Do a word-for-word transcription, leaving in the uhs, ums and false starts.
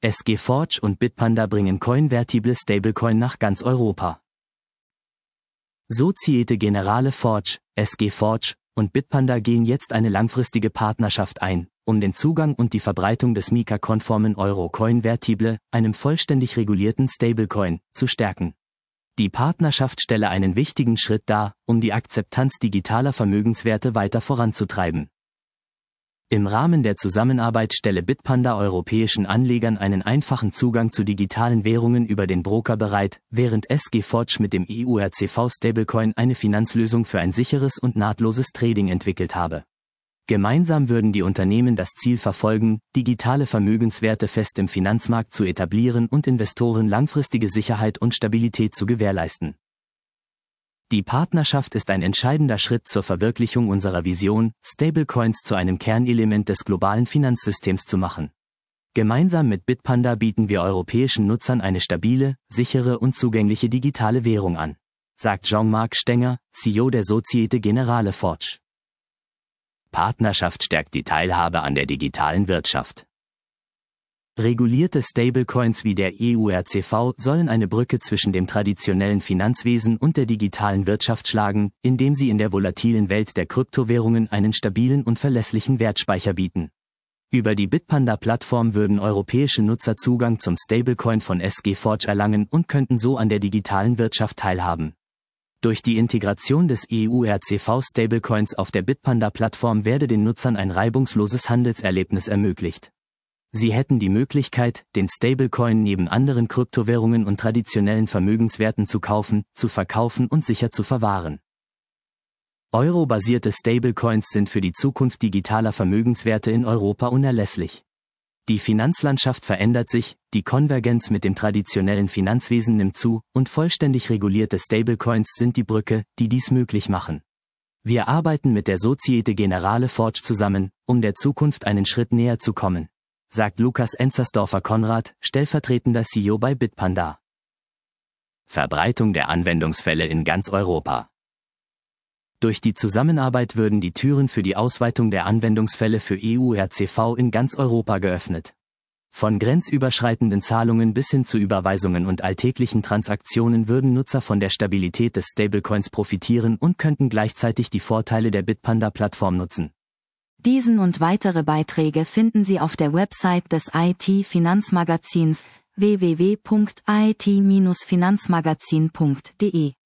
S G Forge und Bitpanda bringen konvertible Stablecoin nach ganz Europa. Societe Generale Forge, S G Forge und Bitpanda gehen jetzt eine langfristige Partnerschaft ein, um den Zugang und die Verbreitung des MiCA-konformen Euro Konvertible, einem vollständig regulierten Stablecoin, zu stärken. Die Partnerschaft stelle einen wichtigen Schritt dar, um die Akzeptanz digitaler Vermögenswerte weiter voranzutreiben. Im Rahmen der Zusammenarbeit stelle Bitpanda europäischen Anlegern einen einfachen Zugang zu digitalen Währungen über den Broker bereit, während S G Forge mit dem E U R C V-Stablecoin eine Finanzlösung für ein sicheres und nahtloses Trading entwickelt habe. Gemeinsam würden die Unternehmen das Ziel verfolgen, digitale Vermögenswerte fest im Finanzmarkt zu etablieren und Investoren langfristige Sicherheit und Stabilität zu gewährleisten. Die Partnerschaft ist ein entscheidender Schritt zur Verwirklichung unserer Vision, Stablecoins zu einem Kernelement des globalen Finanzsystems zu machen. Gemeinsam mit Bitpanda bieten wir europäischen Nutzern eine stabile, sichere und zugängliche digitale Währung an, sagt Jean-Marc Stenger, C E O der Societe Generale Forge. Partnerschaft stärkt die Teilhabe an der digitalen Wirtschaft. Regulierte Stablecoins wie der E U R C V sollen eine Brücke zwischen dem traditionellen Finanzwesen und der digitalen Wirtschaft schlagen, indem sie in der volatilen Welt der Kryptowährungen einen stabilen und verlässlichen Wertspeicher bieten. Über die Bitpanda-Plattform würden europäische Nutzer Zugang zum Stablecoin von S G Forge erlangen und könnten so an der digitalen Wirtschaft teilhaben. Durch die Integration des E U R C V-Stablecoins auf der Bitpanda-Plattform werde den Nutzern ein reibungsloses Handelserlebnis ermöglicht. Sie hätten die Möglichkeit, den Stablecoin neben anderen Kryptowährungen und traditionellen Vermögenswerten zu kaufen, zu verkaufen und sicher zu verwahren. Euro-basierte Stablecoins sind für die Zukunft digitaler Vermögenswerte in Europa unerlässlich. Die Finanzlandschaft verändert sich, die Konvergenz mit dem traditionellen Finanzwesen nimmt zu, und vollständig regulierte Stablecoins sind die Brücke, die dies möglich machen. Wir arbeiten mit der Societe Generale Forge zusammen, um der Zukunft einen Schritt näher zu kommen, sagt Lukas Enzersdorfer-Konrad, stellvertretender C E O bei Bitpanda. Verbreitung der Anwendungsfälle in ganz Europa. Durch die Zusammenarbeit würden die Türen für die Ausweitung der Anwendungsfälle für E U R C V in ganz Europa geöffnet. Von grenzüberschreitenden Zahlungen bis hin zu Überweisungen und alltäglichen Transaktionen würden Nutzer von der Stabilität des Stablecoins profitieren und könnten gleichzeitig die Vorteile der Bitpanda-Plattform nutzen. Diesen und weitere Beiträge finden Sie auf der Website des I T-Finanzmagazins w w w punkt i t Bindestrich finanzmagazin punkt d e.